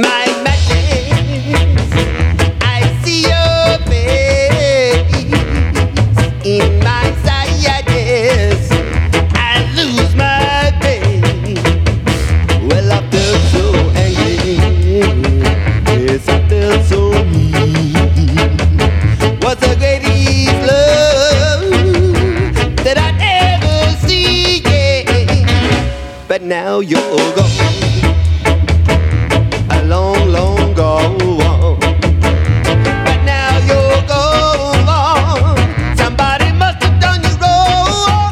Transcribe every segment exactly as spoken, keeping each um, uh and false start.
Now you're gone, a long, long gone. But now you're gone. Somebody must have done you wrong.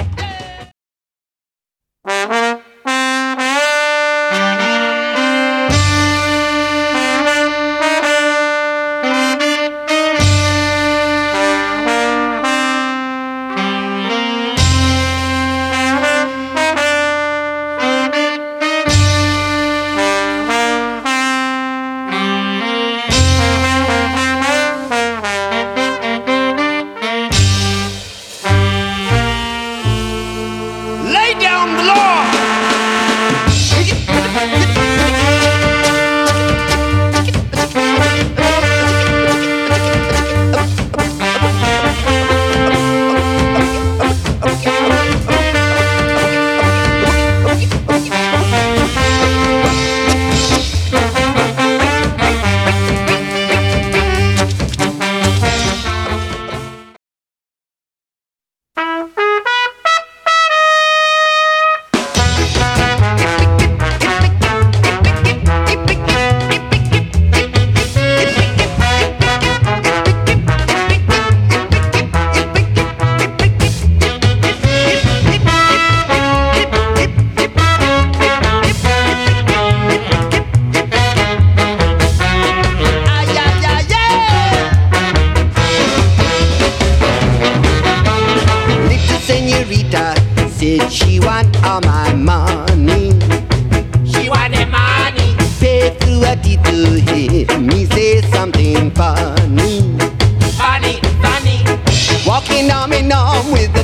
Said she want all my money. She want the money. Pay through a teeth to hear me say something funny. Funny, funny. Walking arm in arm with the